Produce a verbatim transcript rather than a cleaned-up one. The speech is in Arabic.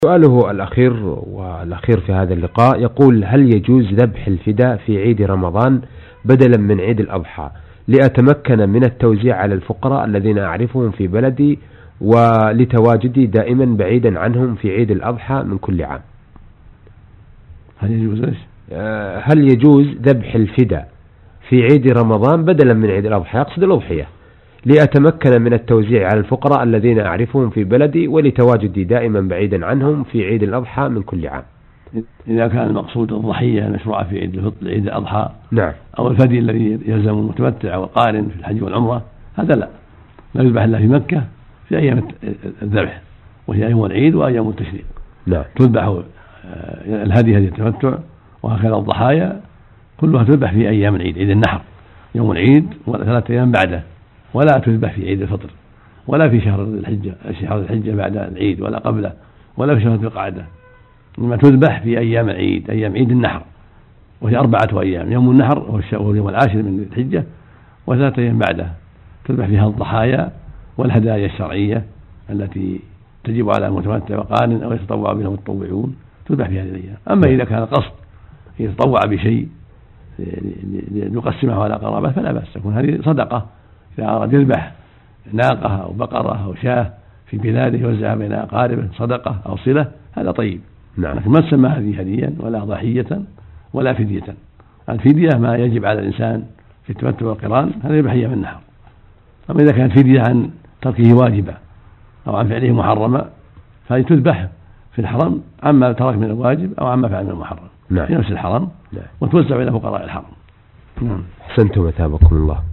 سؤاله الأخير والأخير في هذا اللقاء يقول: هل يجوز ذبح الفداء في عيد رمضان بدلا من عيد الأضحى لأتمكن من التوزيع على الفقراء الذين أعرفهم في بلدي ولتواجدي دائما بعيدا عنهم في عيد الأضحى من كل عام؟ هل يجوز إيش؟ هل يجوز ذبح الفداء في عيد رمضان بدلا من عيد الأضحى، يقصد الأضحية، لأتمكن من التوزيع على الفقراء الذين أعرفهم في بلدي ولتواجدي دائما بعيدا عنهم في عيد الأضحى من كل عام؟ إذا كان المقصود الضحية المشروعة في عيد الفطر عيد الأضحى، نعم، أو الفدي الذي يلزم المتمتع والقارن في الحج والعمرة، هذا لا لا يذبح إلا في مكة في أيام الذبح، وهي أيام العيد وأيام التشريق. نعم، تذبح الهدي هدي التمتع، وهكذا الضحايا كلها تذبح في أيام العيد، عيد النحر يوم العيد وثلاثة أيام بعده، ولا تذبح في عيد الفطر ولا في شهر الحجة شهر الحجة بعد العيد ولا قبله ولا في شهر ذي القعدة، إنما تذبح في أيام العيد، أيام عيد النحر، وهي أربعة أيام: يوم النحر وهو اليوم العاشر من الحجة، وثلاثة أيام بعده تذبح فيها الضحايا والهدايا الشرعية التي تجب على المتمتع وقارن أو يتطوع بها المتطوعون، تذبح في هذه الأيام. أما إذا كان القصد يتطوع بشيء يقسمه على قرابة فلا بأس، تكون هذه صدقة. إذا أراد يذبح ناقة أو بقرة أو شاة في بلاده يوزعها بين أقاربه صدقة أو صلة، هذا طيب. نعم. لكن ما تسمى هذه هديا ولا ضحية ولا فدية. الفدية ما يجب على الإنسان في التمتع والقران، هذا يذبح أيام النحر. أما إذا كانت فدية عن تركه واجبة أو عن فعله محرمة فهي تذبح في الحرم عما ترك من الواجب أو عما فعل من المحرم. نعم. في نفس الحرم. نعم. وتوزع إلى فقراء الحرم. نعم. أحسنتم، أثابكم الله.